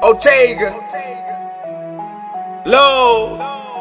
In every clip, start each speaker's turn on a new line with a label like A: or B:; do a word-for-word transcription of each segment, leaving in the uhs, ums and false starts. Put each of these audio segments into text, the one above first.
A: Ortega, Low,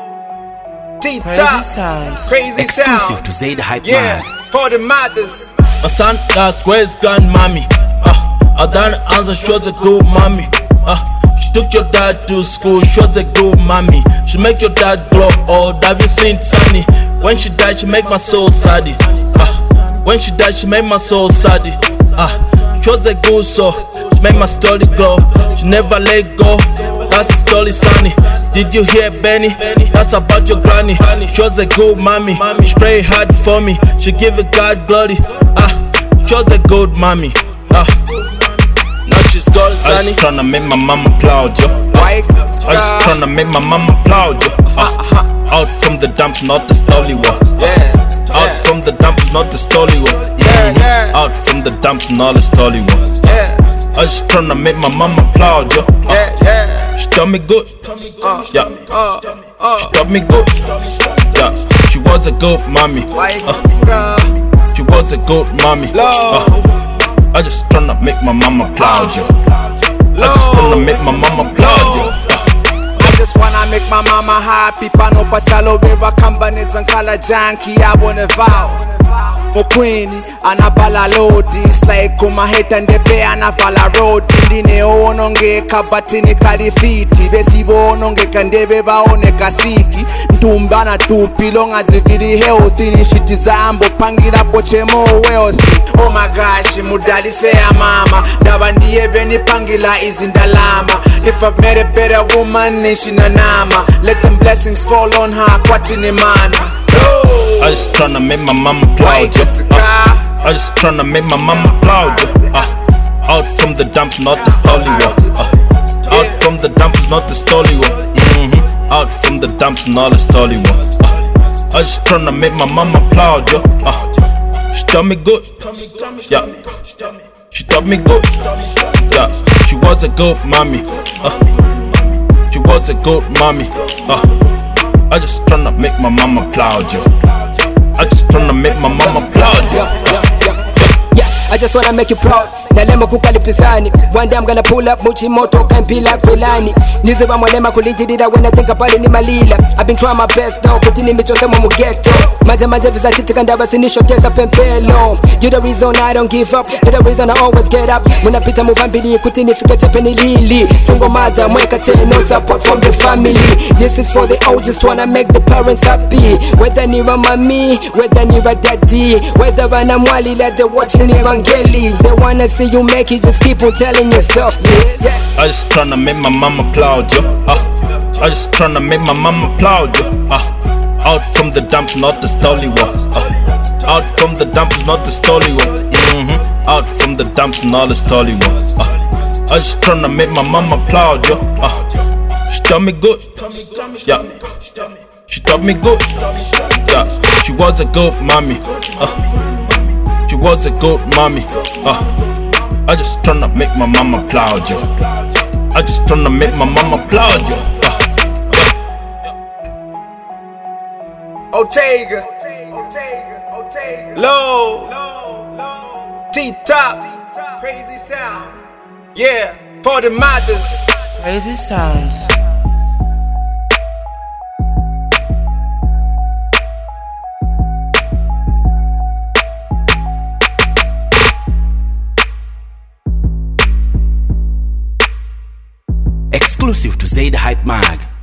A: Deep Top, Crazy Sound.
B: Exclusive to Zaid Hype
A: Yeah,
B: Man.
A: for the mothers.
C: My son got squares gun mommy. Uh, I done answer, she was a good mommy. Uh, she took your dad to school, she was a good mommy. She make your dad glow old, have you seen Sunny? When she died, she make my soul sad. Uh, when she died, she made my soul sad. Uh, she was a good soul, she made my story glow. She never let go, that's the story, Sonny. Did you hear Benny? That's about your granny. She was a good mommy, she prayed hard for me. She give it God glory. Ah, she was a good mommy. Ah, now she's gone, Sonny. I was tryna make my mama proud, yo. I was tryna make my mama proud, yo. Ah, out from the dumps, not the story one. Out from the dumps, not the story one. Mm-hmm. Out from the dumps, not the story one. I was tryna make my mama proud, yo. Uh, she taught me good, yeah. She taught me good, yeah. She was a good mommy. Uh, she was a good mommy. Uh, I just tryna make my mama proud, yo. I just tryna make my mama proud, yo.
A: I just wanna make my mama happy. Pano pa shallow river companies and color junkie. I wanna vow. Mokwini anabala lodi, it's like kumaheta ndepe anavala road. Ndine onongeka batini kalifiti, besibo onongeka ndebe baoneka siki. Ntumbana tupi longa ziviri healthy, nishiti zambo pangira poche mo wealthy. Oh my gosh, mudalise ya mama, ndaba ndiye beni pangila izindalama. If I've met a better woman, nishina nama. Let them blessings fall on her, kwatini mana.
C: I just tryna make my mama proud, yo. Uh, I just tryna make my mama proud, yo. Uh, out from the dumps, not the story one. Uh, out from the dumps, not the story one. Mm-hmm. Out from the dumps, not the story one. Uh, I just tryna make my mama proud, yo. Uh, she taught me good, yeah. She taught me good, yeah. She was a good mommy. Uh, she was a good mommy. Uh, I just tryna make my mama proud, yo. I just tryna make my mama proud, yo.
D: Yeah, I just wanna make you proud. Nalema kukalipisani. One day I'm gonna pull up Muchi moto kampila kwelani. Niziba mwalema kulijidida when I think about it ni malila. I've been trying my best though, kutini michosema mugeto. Maja maja visa shiti kandaba sinisho tesa pempelo. You the reason I don't give up, you the reason I always get up. When I pita muvambili kutini fika tepeni lili. Single mother mweka tele, no support from the family. This is for the old, just wanna make the parents happy. Whether ni mami, whether ni daddy, whether wana mwali like they watching Evangeli. They wanna see you make it, just keep on telling yourself this.
C: I just tryna make my mama proud, yo. Uh, I just tryna make my mama proud, yo. Uh, out from the dumps, not the story one. Uh, out from the dumps, not the story one. Mm-hmm. Out from the dumps, not the story one. Uh, I just tryna make my mama proud, yo. Uh, she taught me good, yeah. She taught me good, yeah. She was a good mommy. Uh, she was a good mommy. Uh, I just tryna make my mama proud, yo. I just tryna make my mama proud, yo. Uh.
A: Ortega, Low, Deep Top, Crazy Sound. Yeah, for the mothers.
B: Crazy Sounds. Exclusive to Zaid Hype Mag.